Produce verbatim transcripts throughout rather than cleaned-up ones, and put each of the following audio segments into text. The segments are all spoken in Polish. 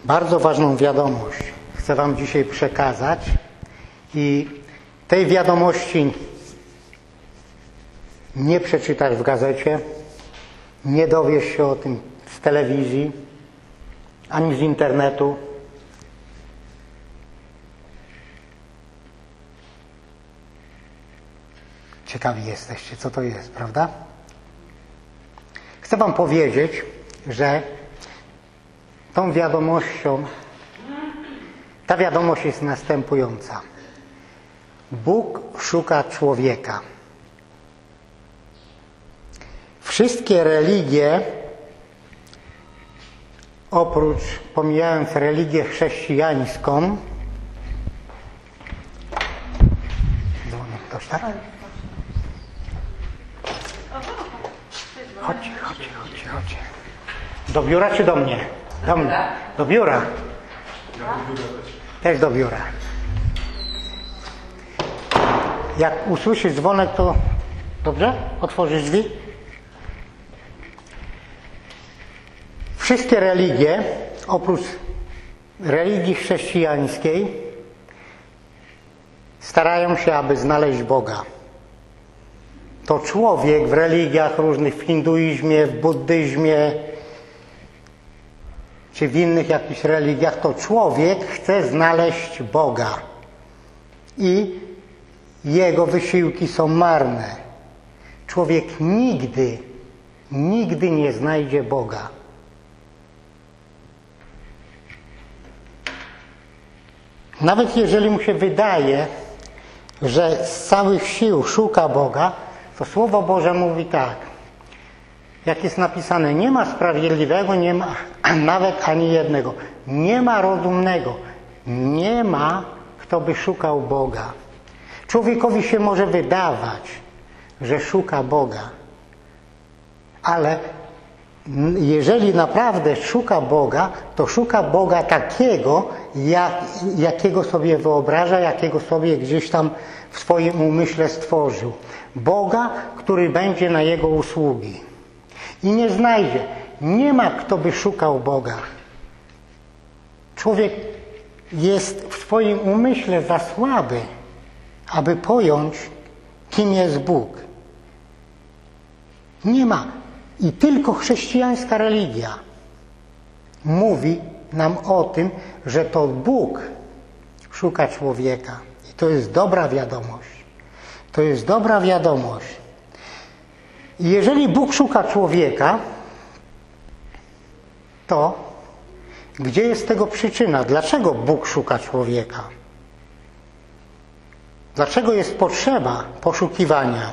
Bardzo ważną wiadomość chcę Wam dzisiaj przekazać i tej wiadomości nie przeczytasz w gazecie, nie dowiesz się o tym z telewizji, ani z internetu. Ciekawi jesteście, co to jest, prawda? Chcę Wam powiedzieć, że tą wiadomością, ta wiadomość jest następująca. Bóg szuka człowieka. Wszystkie religie, oprócz, pomijając religię chrześcijańską, dzwoni ktoś, tak? Chodźcie, chodźcie, chodźcie, chodźcie. Do biura czy do mnie? Do mnie. Do biura. Też do biura. Jak usłyszysz dzwonek, to dobrze? Otworzysz drzwi? Wszystkie religie, oprócz religii chrześcijańskiej, starają się, aby znaleźć Boga. To człowiek w religiach różnych, w hinduizmie, w buddyzmie, czy w innych jakichś religiach, to człowiek chce znaleźć Boga. I jego wysiłki są marne. Człowiek nigdy, nigdy nie znajdzie Boga. Nawet jeżeli mu się wydaje, że z całych sił szuka Boga, to Słowo Boże mówi tak. Jak jest napisane, nie ma sprawiedliwego, nie ma nawet ani jednego. Nie ma rozumnego. Nie ma, kto by szukał Boga. Człowiekowi się może wydawać, że szuka Boga. Ale jeżeli naprawdę szuka Boga, to szuka Boga takiego, jak, jakiego sobie wyobraża, jakiego sobie gdzieś tam w swoim umyśle stworzył. Boga, który będzie na jego usługi. I nie znajdzie. Nie ma, kto by szukał Boga. Człowiek jest w swoim umyśle za słaby, aby pojąć, kim jest Bóg. Nie ma. I tylko chrześcijańska religia mówi nam o tym, że to Bóg szuka człowieka. I to jest dobra wiadomość. To jest dobra wiadomość. I jeżeli Bóg szuka człowieka, to gdzie jest tego przyczyna? Dlaczego Bóg szuka człowieka? Dlaczego jest potrzeba poszukiwania?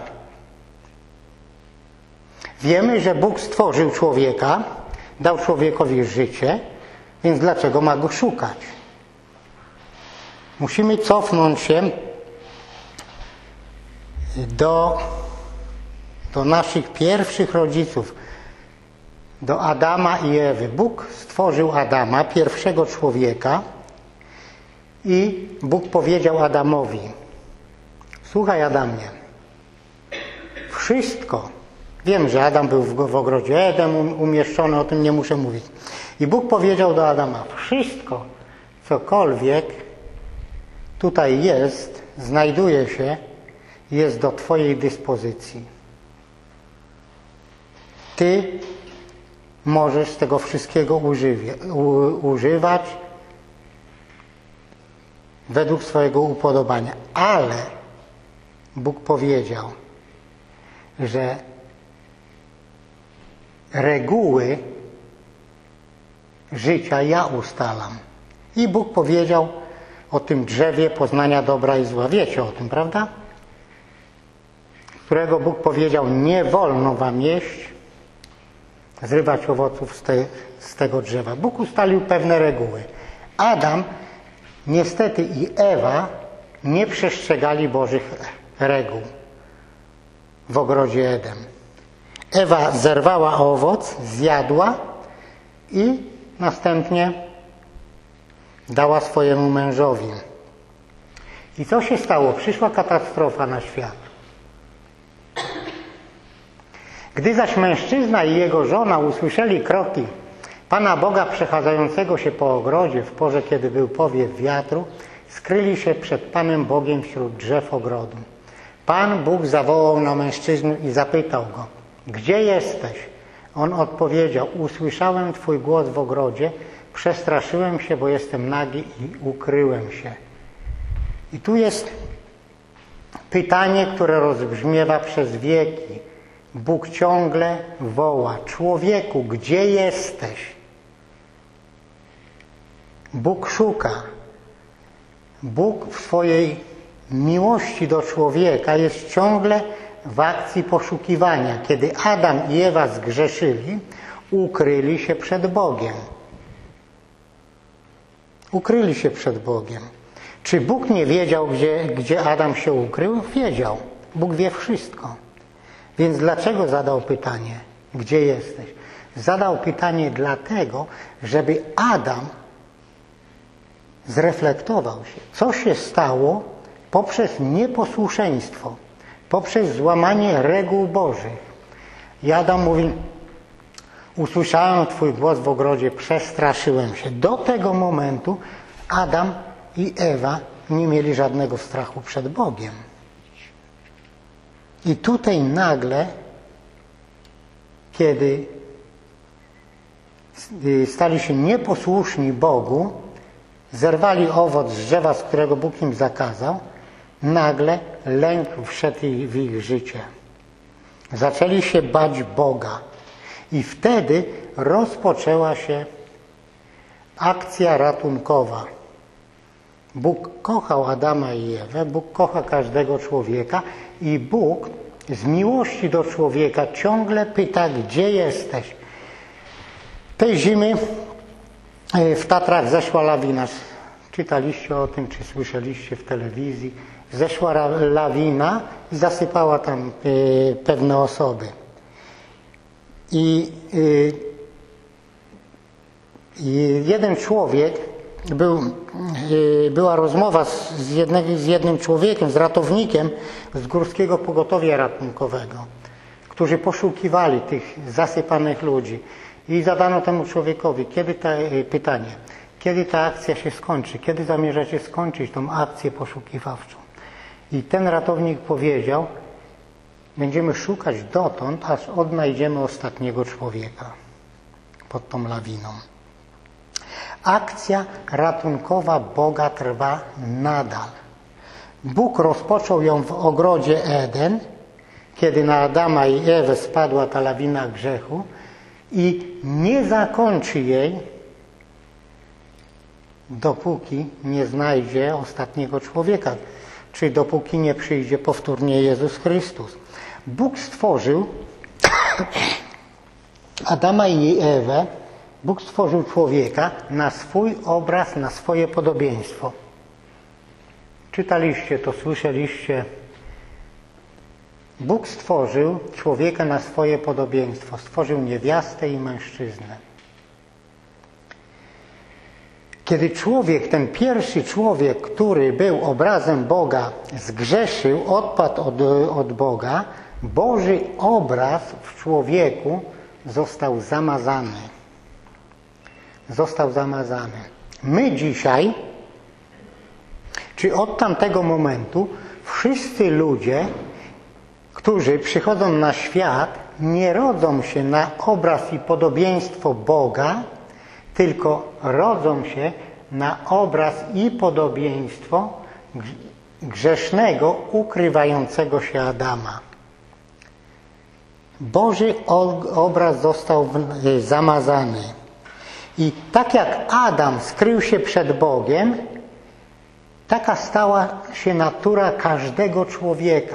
Wiemy, że Bóg stworzył człowieka, dał człowiekowi życie, więc dlaczego ma go szukać? Musimy cofnąć się do, do naszych pierwszych rodziców, do Adama i Ewy. Bóg stworzył Adama, pierwszego człowieka, i Bóg powiedział Adamowi: słuchaj, Adamie, wszystko, wiem, że Adam był w, w ogrodzie Eden umieszczony, o tym nie muszę mówić. I Bóg powiedział do Adama: wszystko, cokolwiek tutaj jest, znajduje się, jest do Twojej dyspozycji. Ty możesz z tego wszystkiego używie, u, używać według swojego upodobania. Ale Bóg powiedział, że reguły życia ja ustalam. I Bóg powiedział o tym drzewie poznania dobra i zła. Wiecie o tym, prawda? Którego Bóg powiedział: nie wolno wam jeść, zrywać owoców z, te, z tego drzewa. Bóg ustalił pewne reguły. Adam, niestety, i Ewa nie przestrzegali Bożych reguł w ogrodzie Eden. Ewa zerwała owoc, zjadła i następnie dała swojemu mężowi. I co się stało? Przyszła katastrofa na świat. Gdy zaś mężczyzna i jego żona usłyszeli kroki Pana Boga przechadzającego się po ogrodzie w porze, kiedy był powiew wiatru, skryli się przed Panem Bogiem wśród drzew ogrodu. Pan Bóg zawołał na mężczyznę i zapytał go: gdzie jesteś? On odpowiedział: usłyszałem Twój głos w ogrodzie, przestraszyłem się, bo jestem nagi i ukryłem się. I tu jest pytanie, które rozbrzmiewa przez wieki. Bóg ciągle woła: człowieku, gdzie jesteś? Bóg szuka. Bóg w swojej miłości do człowieka jest ciągle w akcji poszukiwania. Kiedy Adam i Ewa zgrzeszyli, ukryli się przed Bogiem. Ukryli się przed Bogiem. Czy Bóg nie wiedział, gdzie, gdzie Adam się ukrył? Wiedział. Bóg wie wszystko. Więc dlaczego zadał pytanie, gdzie jesteś? Zadał pytanie dlatego, żeby Adam zreflektował się, co się stało poprzez nieposłuszeństwo, poprzez złamanie reguł Bożych. I Adam mówi: usłyszałem Twój głos w ogrodzie, przestraszyłem się. Do tego momentu Adam i Ewa nie mieli żadnego strachu przed Bogiem. I tutaj nagle, kiedy stali się nieposłuszni Bogu, zerwali owoc z drzewa, z którego Bóg im zakazał, nagle lęk wszedł w ich życie. Zaczęli się bać Boga. I wtedy rozpoczęła się akcja ratunkowa. Bóg kochał Adama i Ewę, Bóg kocha każdego człowieka i Bóg z miłości do człowieka ciągle pyta: gdzie jesteś? Tej zimy w Tatrach zeszła lawina. Czytaliście o tym, czy słyszeliście w telewizji. Zeszła lawina i zasypała tam y, pewne osoby. I y, y, jeden człowiek, był, y, była rozmowa z, z, jednego, z jednym człowiekiem, z ratownikiem z Górskiego Pogotowia Ratunkowego, którzy poszukiwali tych zasypanych ludzi. I zadano temu człowiekowi kiedy ta, y, pytanie, kiedy ta akcja się skończy, kiedy zamierzacie skończyć tą akcję poszukiwawczą. I ten ratownik powiedział: będziemy szukać dotąd, aż odnajdziemy ostatniego człowieka pod tą lawiną. Akcja ratunkowa Boga trwa nadal. Bóg rozpoczął ją w ogrodzie Eden, kiedy na Adama i Ewę spadła ta lawina grzechu, i nie zakończy jej, dopóki nie znajdzie ostatniego człowieka, czy dopóki nie przyjdzie powtórnie Jezus Chrystus. Bóg stworzył Adama i Ewę, Bóg stworzył człowieka na swój obraz, na swoje podobieństwo. Czytaliście to, słyszeliście. Bóg stworzył człowieka na swoje podobieństwo. Stworzył niewiastę i mężczyznę. Kiedy człowiek, ten pierwszy człowiek, który był obrazem Boga, zgrzeszył, odpadł od, od Boga, Boży obraz w człowieku został zamazany. Został zamazany. My dzisiaj, czy od tamtego momentu, wszyscy ludzie, którzy przychodzą na świat, nie rodzą się na obraz i podobieństwo Boga, tylko rodzą się na obraz i podobieństwo grzesznego, ukrywającego się Adama. Boży obraz został zamazany. I tak jak Adam skrył się przed Bogiem, taka stała się natura każdego człowieka.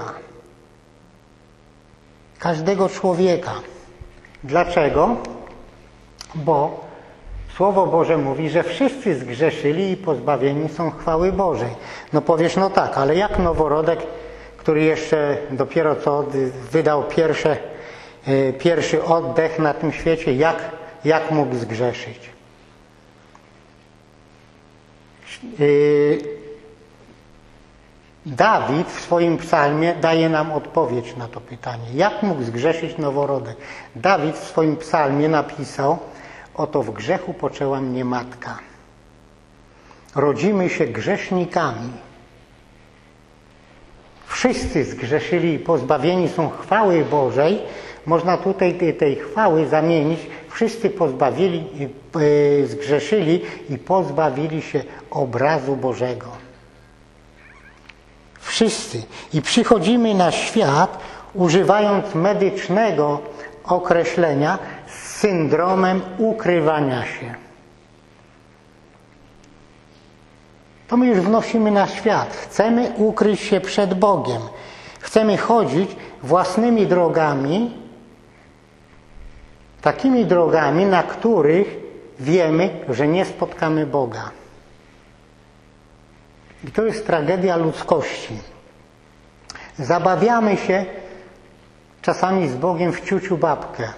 Każdego człowieka. Dlaczego? Bo Słowo Boże mówi, że wszyscy zgrzeszyli i pozbawieni są chwały Bożej. No powiesz, no tak, ale jak noworodek, który jeszcze dopiero co wydał pierwsze, pierwszy oddech na tym świecie, jak, jak mógł zgrzeszyć? Dawid w swoim psalmie daje nam odpowiedź na to pytanie. Jak mógł zgrzeszyć noworodek? Dawid w swoim psalmie napisał: oto w grzechu poczęła mnie matka. Rodzimy się grzesznikami. Wszyscy zgrzeszyli i pozbawieni są chwały Bożej. Można tutaj tej, tej chwały zamienić. Wszyscy pozbawili, yy, zgrzeszyli i pozbawili się obrazu Bożego. Wszyscy. I przychodzimy na świat, używając medycznego określenia, z syndromem ukrywania się. To my już wnosimy na świat. Chcemy ukryć się przed Bogiem. Chcemy chodzić własnymi drogami, takimi drogami, na których wiemy, że nie spotkamy Boga. I to jest tragedia ludzkości. Zabawiamy się czasami z Bogiem w ciuciu babkę.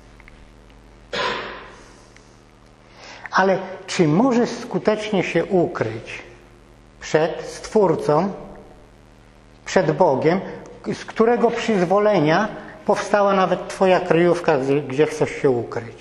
Ale czy możesz skutecznie się ukryć przed Stwórcą, przed Bogiem, z którego przyzwolenia powstała nawet twoja kryjówka, gdzie chcesz się ukryć?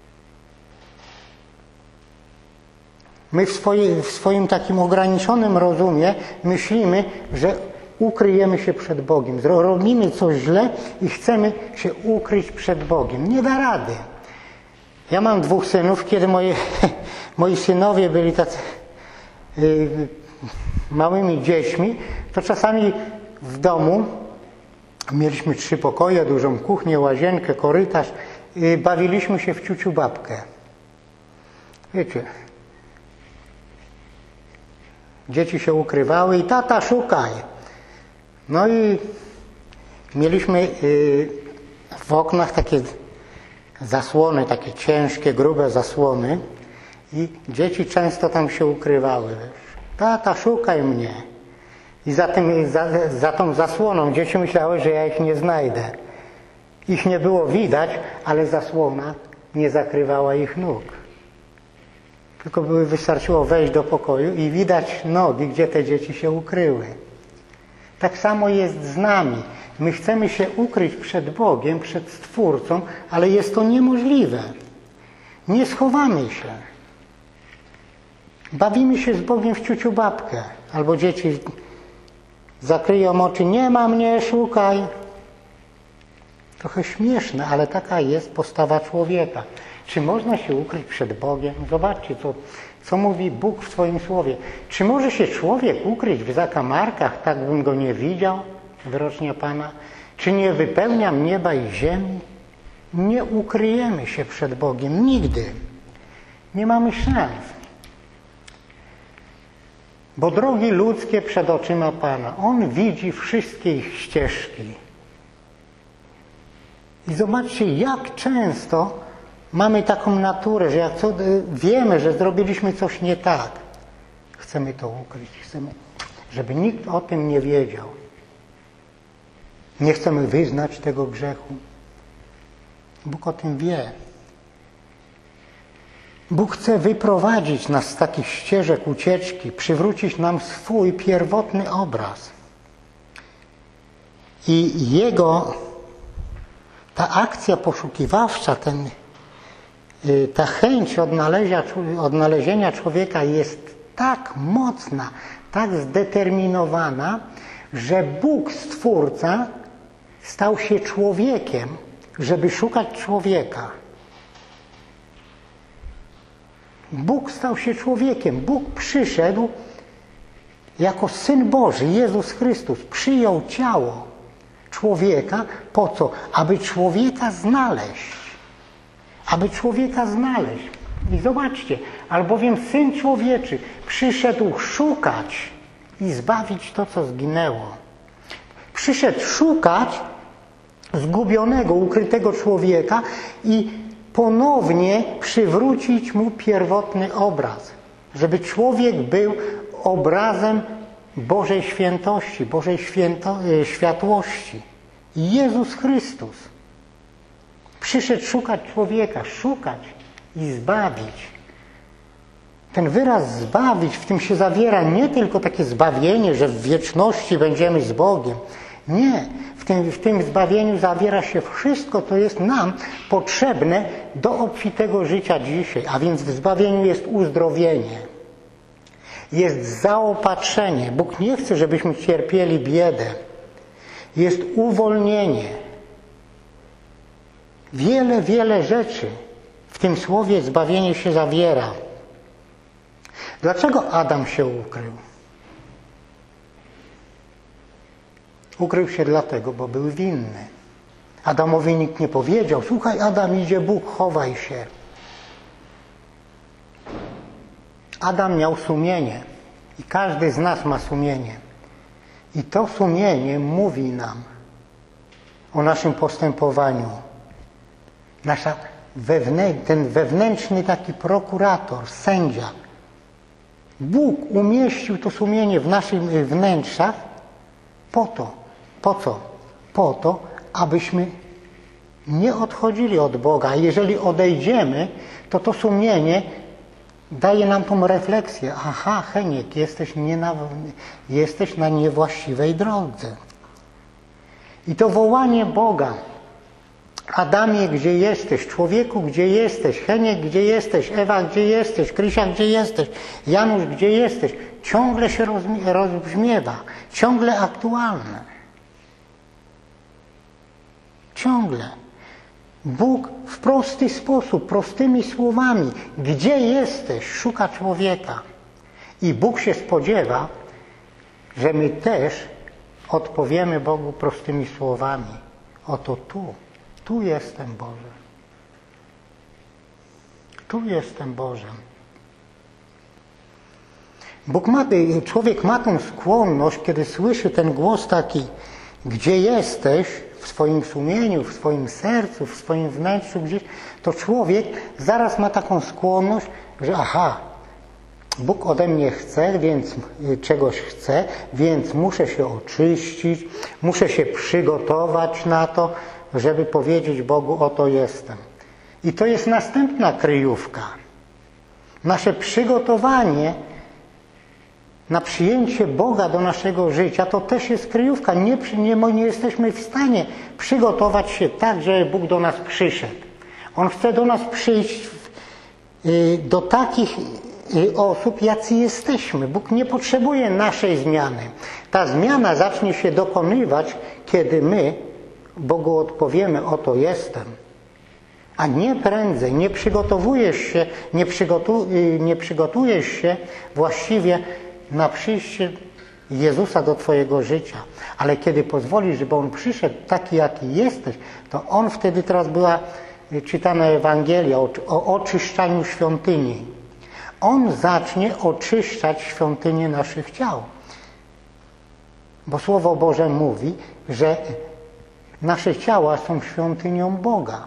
My w, swoje, w swoim takim ograniczonym rozumie myślimy, że ukryjemy się przed Bogiem. Robimy coś źle i chcemy się ukryć przed Bogiem. Nie da rady. Ja mam dwóch synów, kiedy moje, moi synowie byli tacy yy, małymi dziećmi, to czasami w domu mieliśmy trzy pokoje, dużą kuchnię, łazienkę, korytarz. Yy, bawiliśmy się w ciuciu babkę. Wiecie, dzieci się ukrywały i tata szukaj. No i mieliśmy yy, w oknach takie zasłony, takie ciężkie, grube zasłony i dzieci często tam się ukrywały. Tata, szukaj mnie. I za, tym, za, za tą zasłoną dzieci myślały, że ja ich nie znajdę. Ich nie było widać, ale zasłona nie zakrywała ich nóg. Tylko były, wystarczyło wejść do pokoju i widać nogi, gdzie te dzieci się ukryły. Tak samo jest z nami. My chcemy się ukryć przed Bogiem, przed Stwórcą, ale jest to niemożliwe. Nie schowamy się. Bawimy się z Bogiem w ciuciu babkę. Albo dzieci zakryją oczy, nie ma mnie, szukaj. Trochę śmieszne, ale taka jest postawa człowieka. Czy można się ukryć przed Bogiem? Zobaczcie, co, co mówi Bóg w swoim słowie. Czy może się człowiek ukryć w zakamarkach, tak bym go nie widział? Wyrocznia Pana. Czy nie wypełniam nieba i ziemi? Nie ukryjemy się przed Bogiem nigdy. Nie mamy szans. Bo drogi ludzkie przed oczyma Pana. On widzi wszystkie ich ścieżki. I zobaczcie, jak często mamy taką naturę, że jak co, wiemy, że zrobiliśmy coś nie tak, chcemy to ukryć. Chcemy, żeby nikt o tym nie wiedział. Nie chcemy wyznać tego grzechu. Bóg o tym wie. Bóg chce wyprowadzić nas z takich ścieżek ucieczki, przywrócić nam swój pierwotny obraz. I Jego, ta akcja poszukiwawcza, ten, ta chęć odnalezienia, odnalezienia człowieka jest tak mocna, tak zdeterminowana, że Bóg, Stwórca, stał się człowiekiem, żeby szukać człowieka. Bóg stał się człowiekiem. Bóg przyszedł jako Syn Boży, Jezus Chrystus. Przyjął ciało człowieka. Po co? Aby człowieka znaleźć. Aby człowieka znaleźć. I zobaczcie, albowiem Syn Człowieczy przyszedł szukać i zbawić to, co zginęło. Przyszedł szukać zgubionego, ukrytego człowieka i ponownie przywrócić mu pierwotny obraz. Żeby człowiek był obrazem Bożej świętości, Bożej święto, światłości. Jezus Chrystus przyszedł szukać człowieka, szukać i zbawić. Ten wyraz zbawić, w tym się zawiera nie tylko takie zbawienie, że w wieczności będziemy z Bogiem. Nie. W tym, w tym zbawieniu zawiera się wszystko, co jest nam potrzebne do obfitego życia dzisiaj. A więc w zbawieniu jest uzdrowienie, jest zaopatrzenie. Bóg nie chce, żebyśmy cierpieli biedę. Jest uwolnienie. Wiele, wiele rzeczy w tym słowie zbawienie się zawiera. Dlaczego Adam się ukrył? Ukrył się dlatego, bo był winny. Adamowi nikt nie powiedział: słuchaj Adam, idzie Bóg, chowaj się. Adam miał sumienie i każdy z nas ma sumienie. I to sumienie mówi nam o naszym postępowaniu. Nasza wewnę, ten wewnętrzny taki prokurator, sędzia. Bóg umieścił to sumienie w naszych wnętrzach po to, po co? Po to, abyśmy nie odchodzili od Boga. A jeżeli odejdziemy, to to sumienie daje nam tą refleksję. Aha, Heniek, jesteś, nie na, jesteś na niewłaściwej drodze. I to wołanie Boga: Adamie, gdzie jesteś? Człowieku, gdzie jesteś? Heniek, gdzie jesteś? Ewa, gdzie jesteś? Krysia, gdzie jesteś? Janusz, gdzie jesteś? Ciągle się rozbrzmiewa, ciągle aktualne. Ciągle. Bóg w prosty sposób, prostymi słowami: gdzie jesteś? Szuka człowieka. I Bóg się spodziewa, że my też odpowiemy Bogu prostymi słowami: oto tu, tu jestem, Boże. Tu jestem, Boże. Bóg ma, człowiek ma tą skłonność, kiedy słyszy ten głos taki: gdzie jesteś? W swoim sumieniu, w swoim sercu, w swoim wnętrzu gdzieś, to człowiek zaraz ma taką skłonność, że aha, Bóg ode mnie chce, więc czegoś chce, więc muszę się oczyścić, muszę się przygotować na to, żeby powiedzieć Bogu: oto jestem. I to jest następna kryjówka. Nasze przygotowanie na przyjęcie Boga do naszego życia to też jest kryjówka. Nie, nie, nie jesteśmy w stanie przygotować się tak, żeby Bóg do nas przyszedł. On chce do nas przyjść do takich osób, jacy jesteśmy. Bóg nie potrzebuje naszej zmiany. Ta zmiana zacznie się dokonywać, kiedy my Bogu odpowiemy: oto jestem. A nie prędzej, nie przygotowujesz się, nie, przygotu, nie przygotujesz się właściwie na przyjście Jezusa do twojego życia. Ale kiedy pozwolisz, żeby On przyszedł taki, jaki jesteś, to On wtedy, teraz była czytana Ewangelia o, o oczyszczaniu świątyni. On zacznie oczyszczać świątynię naszych ciał. Bo Słowo Boże mówi, że nasze ciała są świątynią Boga.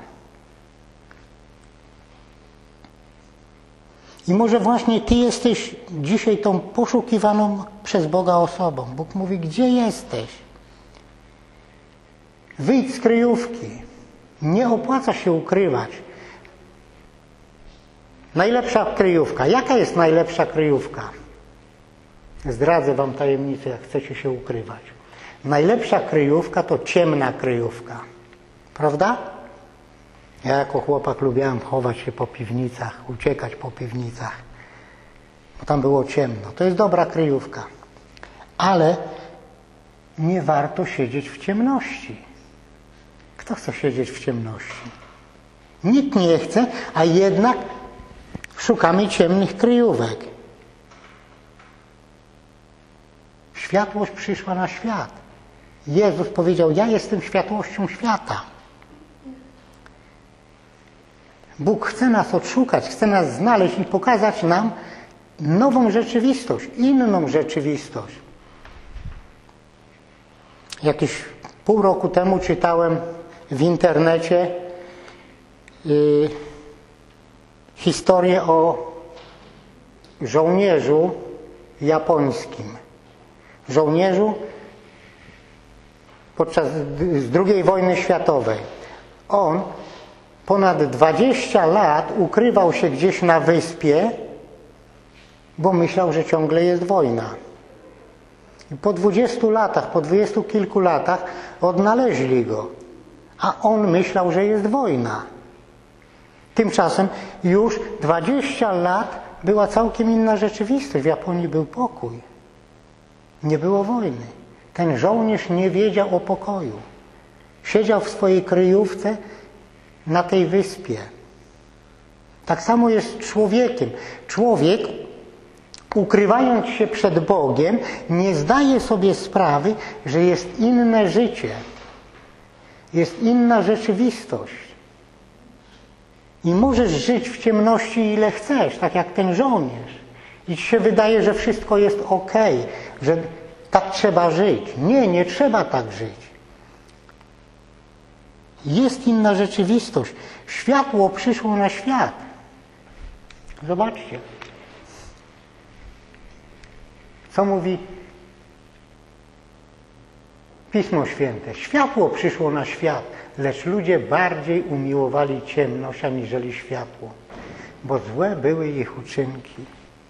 I może właśnie ty jesteś dzisiaj tą poszukiwaną przez Boga osobą. Bóg mówi: gdzie jesteś? Wyjdź z kryjówki. Nie opłaca się ukrywać. Najlepsza kryjówka. Jaka jest najlepsza kryjówka? Zdradzę wam tajemnicę, jak chcecie się ukrywać. Najlepsza kryjówka to ciemna kryjówka. Prawda? Ja jako chłopak lubiałem chować się po piwnicach, uciekać po piwnicach, bo tam było ciemno. To jest dobra kryjówka. Ale nie warto siedzieć w ciemności. Kto chce siedzieć w ciemności? Nikt nie chce, a jednak szukamy ciemnych kryjówek. Światłość przyszła na świat. Jezus powiedział: ja jestem światłością świata. Bóg chce nas odszukać, chce nas znaleźć i pokazać nam nową rzeczywistość, inną rzeczywistość. Jakieś pół roku temu czytałem w internecie yy, historię o żołnierzu japońskim. Żołnierzu podczas drugiej wojny światowej. On ponad dwadzieścia lat ukrywał się gdzieś na wyspie, bo myślał, że ciągle jest wojna. I po dwudziestu latach, po dwudziestu kilku latach odnaleźli go. A on myślał, że jest wojna. Tymczasem już dwadzieścia lat była całkiem inna rzeczywistość. W Japonii był pokój. Nie było wojny. Ten żołnierz nie wiedział o pokoju. Siedział w swojej kryjówce na tej wyspie. Tak samo jest z człowiekiem. Człowiek, ukrywając się przed Bogiem, nie zdaje sobie sprawy, że jest inne życie. Jest inna rzeczywistość. I możesz żyć w ciemności ile chcesz, tak jak ten żołnierz. I ci się wydaje, że wszystko jest okej, że tak trzeba żyć. Nie, nie trzeba tak żyć. Jest inna rzeczywistość. Światło przyszło na świat. Zobaczcie. Co mówi Pismo Święte? Światło przyszło na świat, lecz ludzie bardziej umiłowali ciemność aniżeli światło, bo złe były ich uczynki.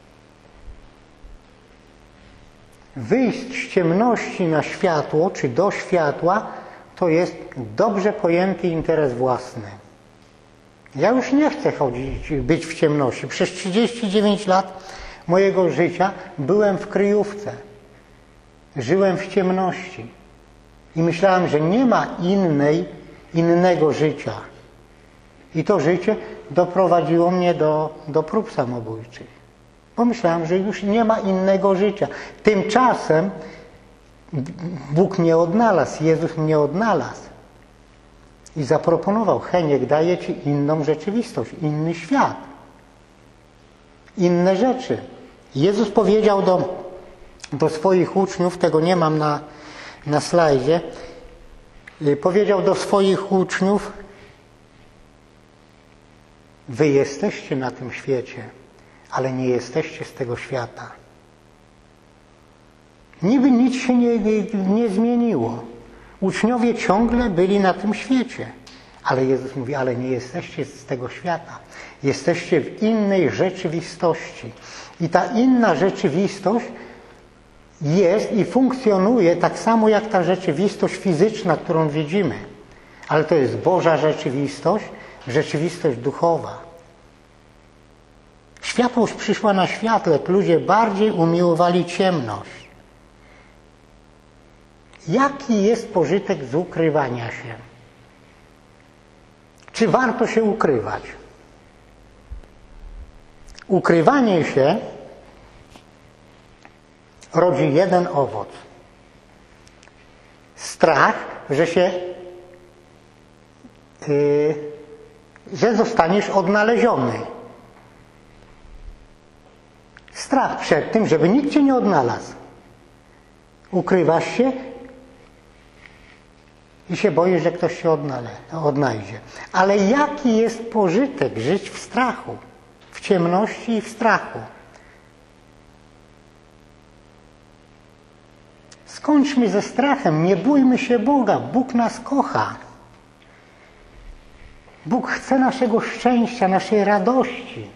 Wyjść z ciemności na światło, czy do światła, to jest dobrze pojęty interes własny. Ja już nie chcę chodzić, być w ciemności. Przez trzydzieści dziewięć lat mojego życia byłem w kryjówce. Żyłem w ciemności. I myślałem, że nie ma innej, innego życia. I to życie doprowadziło mnie do, do prób samobójczych. Bo myślałem, że już nie ma innego życia. Tymczasem Bóg mnie odnalazł, Jezus mnie odnalazł. I zaproponował: Heniek, daję ci inną rzeczywistość, inny świat. Inne rzeczy. Jezus powiedział do, do swoich uczniów, tego nie mam na, na slajdzie, powiedział do swoich uczniów: wy jesteście na tym świecie, ale nie jesteście z tego świata. Niby nic się nie, nie, nie zmieniło. Uczniowie ciągle byli na tym świecie. Ale Jezus mówi: ale nie jesteście z tego świata. Jesteście w innej rzeczywistości. I ta inna rzeczywistość jest i funkcjonuje tak samo jak ta rzeczywistość fizyczna, którą widzimy. Ale to jest Boża rzeczywistość, rzeczywistość duchowa. Światłość przyszła na świat, lecz ludzie bardziej umiłowali ciemność. Jaki jest pożytek z ukrywania się? Czy warto się ukrywać? Ukrywanie się rodzi jeden owoc. Strach, że się, yy, że zostaniesz odnaleziony. Strach przed tym, żeby nikt cię nie odnalazł. Ukrywasz się i się boisz, że ktoś się odnale, odnajdzie. Ale jaki jest pożytek żyć w strachu, w ciemności i w strachu? Skończmy ze strachem, nie bójmy się Boga. Bóg nas kocha. Bóg chce naszego szczęścia, naszej radości.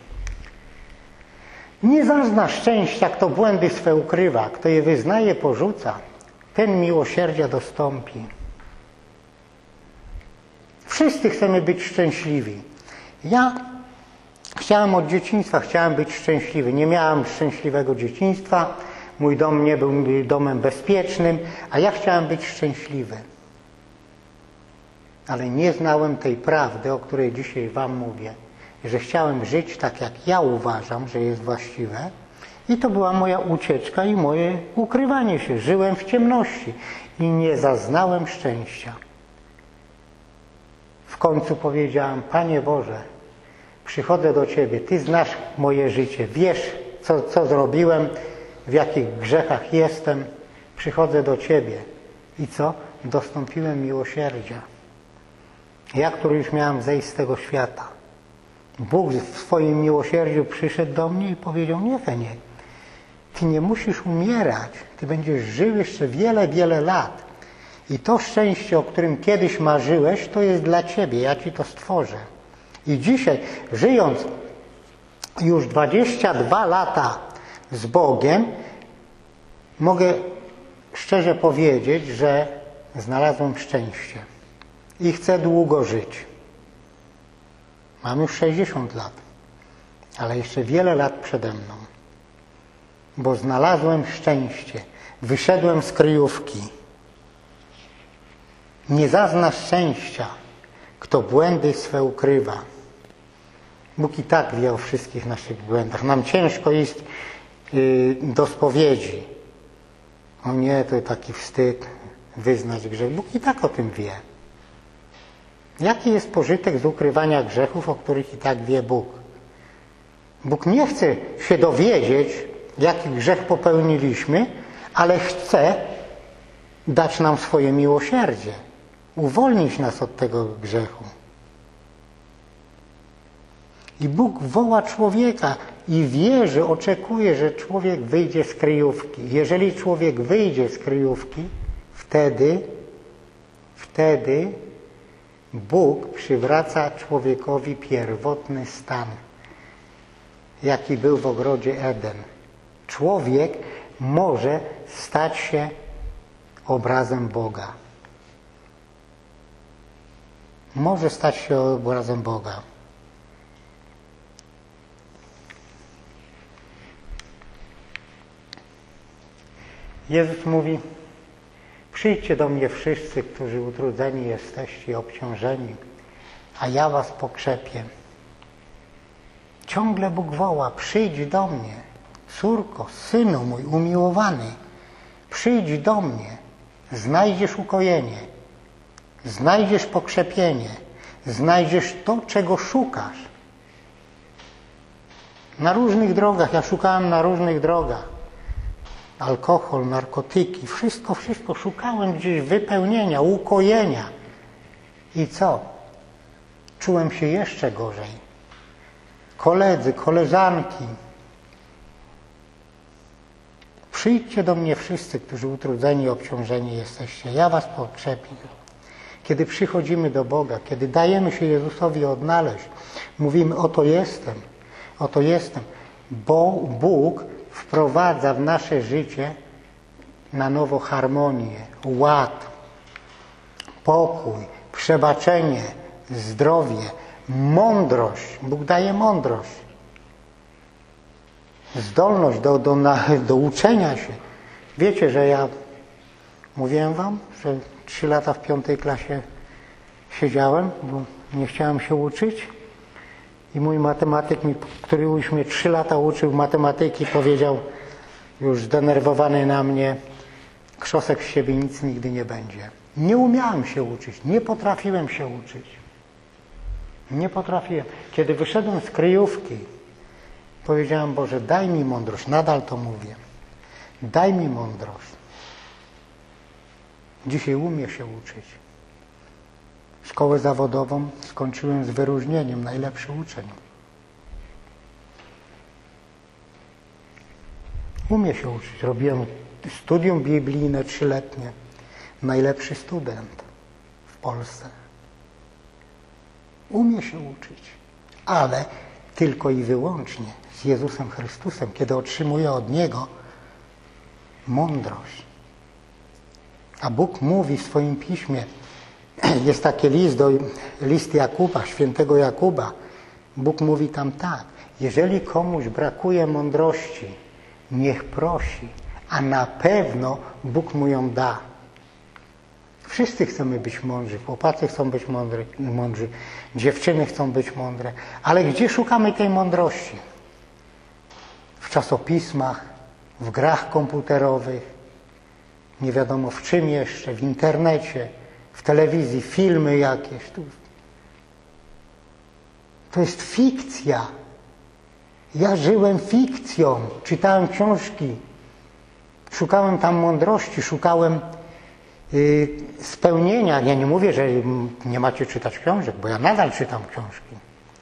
Nie zazna szczęścia, kto błędy swe ukrywa, kto je wyznaje, porzuca, ten miłosierdzia dostąpi. Wszyscy chcemy być szczęśliwi. Ja chciałem od dzieciństwa, chciałem być szczęśliwy. Nie miałem szczęśliwego dzieciństwa. Mój dom nie był domem bezpiecznym, a ja chciałem być szczęśliwy. Ale nie znałem tej prawdy, o której dzisiaj wam mówię. Że chciałem żyć tak, jak ja uważam, że jest właściwe. I to była moja ucieczka i moje ukrywanie się. Żyłem w ciemności i nie zaznałem szczęścia. W końcu powiedziałem: Panie Boże, przychodzę do Ciebie, Ty znasz moje życie, wiesz, co, co zrobiłem, w jakich grzechach jestem, przychodzę do Ciebie. I co? Dostąpiłem miłosierdzia. Ja, który już miałem zejść z tego świata. Bóg w swoim miłosierdziu przyszedł do mnie i powiedział: nie, Heniek, Ty nie musisz umierać, Ty będziesz żył jeszcze wiele, wiele lat. I to szczęście, o którym kiedyś marzyłeś, to jest dla Ciebie, ja Ci to stworzę. I dzisiaj, żyjąc już dwadzieścia dwa lata z Bogiem, mogę szczerze powiedzieć, że znalazłem szczęście i chcę długo żyć. Mam już sześćdziesiąt lat, ale jeszcze wiele lat przede mną, bo znalazłem szczęście. Wyszedłem z kryjówki. Nie zazna szczęścia, kto błędy swe ukrywa. Bóg i tak wie o wszystkich naszych błędach. Nam ciężko iść yy, do spowiedzi. O nie, to taki wstyd wyznać grzech. Bóg i tak o tym wie. Jaki jest pożytek z ukrywania grzechów, o których i tak wie Bóg? Bóg nie chce się dowiedzieć, jaki grzech popełniliśmy, ale chce dać nam swoje miłosierdzie, uwolnić nas od tego grzechu. I Bóg woła człowieka i wierzy, oczekuje, że człowiek wyjdzie z kryjówki. Jeżeli człowiek wyjdzie z kryjówki, wtedy, wtedy Bóg przywraca człowiekowi pierwotny stan, jaki był w ogrodzie Eden. Człowiek może stać się obrazem Boga. Może stać się obrazem Boga. Jezus mówi: przyjdźcie do mnie wszyscy, którzy utrudzeni jesteście i obciążeni, a ja was pokrzepię. Ciągle Bóg woła: przyjdź do mnie, córko, synu mój umiłowany, przyjdź do mnie, znajdziesz ukojenie, znajdziesz pokrzepienie, znajdziesz to, czego szukasz. Na różnych drogach, ja szukałem na różnych drogach. Alkohol, narkotyki, wszystko, wszystko. Szukałem gdzieś wypełnienia, ukojenia. I co? Czułem się jeszcze gorzej. Koledzy, koleżanki. Przyjdźcie do mnie wszyscy, którzy utrudzeni i obciążeni jesteście. Ja was pokrzepię. Kiedy przychodzimy do Boga, kiedy dajemy się Jezusowi odnaleźć, mówimy: oto jestem, oto jestem. Bo Bóg wprowadza w nasze życie na nowo harmonię, ład, pokój, przebaczenie, zdrowie, mądrość. Bóg daje mądrość, zdolność do, do, na, do uczenia się. Wiecie, że ja mówiłem wam, że trzy lata w piątej klasie siedziałem, bo nie chciałem się uczyć. I mój matematyk, mi, który już mnie trzy lata uczył matematyki, powiedział, już zdenerwowany na mnie: krzosek z siebie nic nigdy nie będzie. Nie umiałem się uczyć, nie potrafiłem się uczyć. Nie potrafiłem. Kiedy wyszedłem z kryjówki, powiedziałem: Boże, daj mi mądrość. Nadal to mówię. Daj mi mądrość. Dzisiaj umiem się uczyć. Szkołę zawodową skończyłem z wyróżnieniem, najlepszy uczeń. Umiem się uczyć. Robiłem studium biblijne trzyletnie. Najlepszy student w Polsce. Umiem się uczyć, ale tylko i wyłącznie z Jezusem Chrystusem, kiedy otrzymuję od Niego mądrość. A Bóg mówi w swoim Piśmie, jest taki list, do, list Jakuba, świętego Jakuba. Bóg mówi tam tak: jeżeli komuś brakuje mądrości, niech prosi, a na pewno Bóg mu ją da. Wszyscy chcemy być mądrzy, chłopacy chcą być mądrzy, mądrzy, dziewczyny chcą być mądre, ale gdzie szukamy tej mądrości? W czasopismach, w grach komputerowych, nie wiadomo w czym jeszcze, w internecie, w telewizji, filmy jakieś. To jest fikcja. Ja żyłem fikcją, czytałem książki, szukałem tam mądrości, szukałem yy, spełnienia. Ja nie mówię, że nie macie czytać książek, bo ja nadal czytam książki.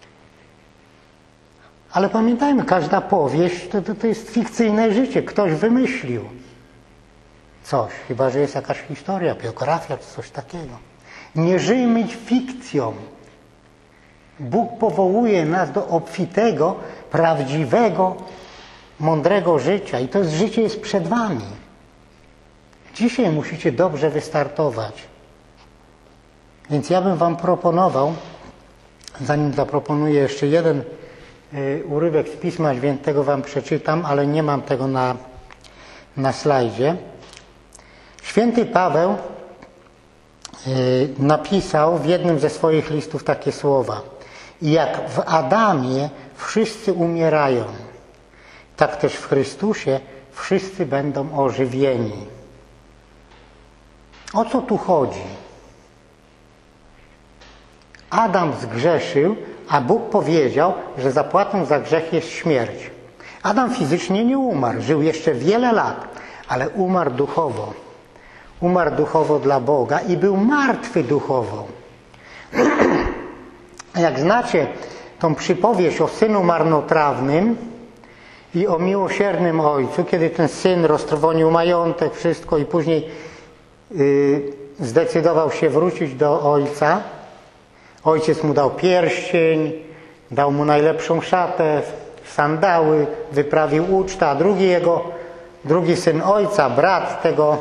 Ale pamiętajmy, każda powieść to, to, to jest fikcyjne życie. Ktoś wymyślił coś, chyba że jest jakaś historia, biografia czy coś takiego. Nie żyjmy fikcją. Bóg powołuje nas do obfitego, prawdziwego, mądrego życia. I to życie jest przed wami. Dzisiaj musicie dobrze wystartować. Więc ja bym wam proponował, zanim zaproponuję jeszcze jeden y, urywek z Pisma Świętego wam przeczytam, ale nie mam tego na, na slajdzie. Święty Paweł y, napisał w jednym ze swoich listów takie słowa. Jak w Adamie wszyscy umierają, tak też w Chrystusie wszyscy będą ożywieni. O co tu chodzi? Adam zgrzeszył, a Bóg powiedział, że zapłatą za grzech jest śmierć. Adam fizycznie nie umarł, żył jeszcze wiele lat, ale umarł duchowo. Umarł duchowo dla Boga i był martwy duchowo. Jak znacie tą przypowieść o synu marnotrawnym i o miłosiernym ojcu, kiedy ten syn roztrwonił majątek, wszystko i później yy, zdecydował się wrócić do ojca. Ojciec mu dał pierścień, dał mu najlepszą szatę, sandały, wyprawił ucztę, a drugi jego, drugi syn ojca, brat tego,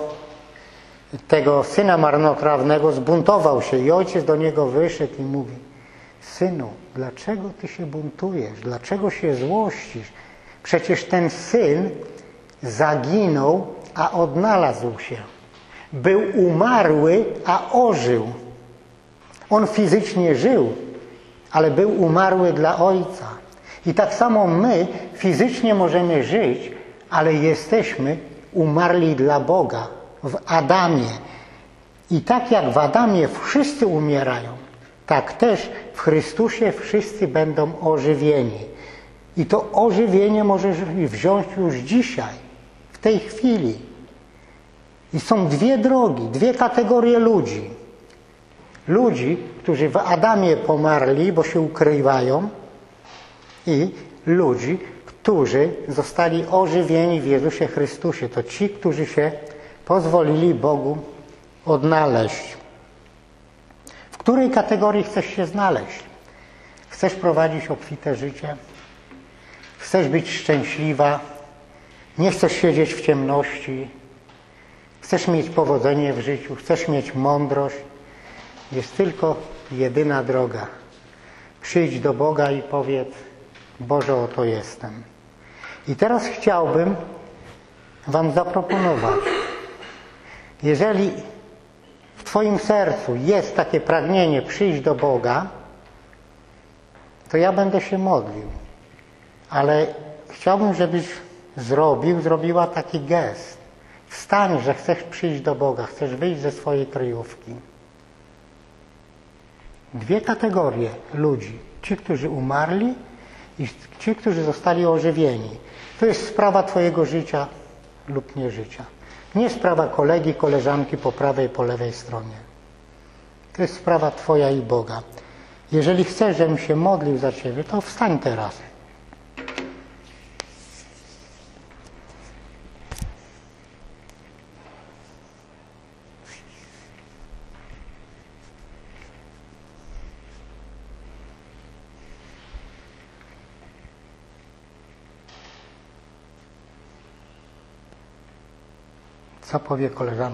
tego syna marnotrawnego zbuntował się i ojciec do niego wyszedł i mówi: synu, dlaczego ty się buntujesz? Dlaczego się złościsz? Przecież ten syn zaginął, a odnalazł się. Był umarły, a ożył. On fizycznie żył, ale był umarły dla Ojca. I tak samo my fizycznie możemy żyć, ale jesteśmy umarli dla Boga w Adamie. I tak jak w Adamie wszyscy umierają, tak też w Chrystusie wszyscy będą ożywieni. I to ożywienie możesz wziąć już dzisiaj, w tej chwili. I są dwie drogi, dwie kategorie ludzi. Ludzi, którzy w Adamie pomarli, bo się ukrywają, i ludzi, którzy zostali ożywieni w Jezusie Chrystusie. To ci, którzy się pozwolili Bogu odnaleźć. W której kategorii chcesz się znaleźć? Chcesz prowadzić obfite życie? Chcesz być szczęśliwa? Nie chcesz siedzieć w ciemności? Chcesz mieć powodzenie w życiu? Chcesz mieć mądrość? Jest tylko jedyna droga. Przyjdź do Boga i powiedz: Boże, oto jestem. I teraz chciałbym wam zaproponować, jeżeli w twoim sercu jest takie pragnienie przyjść do Boga, to ja będę się modlił. Ale chciałbym, żebyś zrobił, zrobiła taki gest. Wstań, że chcesz przyjść do Boga, chcesz wyjść ze swojej kryjówki. Dwie kategorie ludzi. Ci, którzy umarli i ci, którzy zostali ożywieni. To jest sprawa twojego życia lub nieżycia. Nie sprawa kolegi, koleżanki po prawej i po lewej stronie. To jest sprawa twoja i Boga. Jeżeli chcesz, żebym się modlił za ciebie, to wstań teraz. Co powie koleżanka?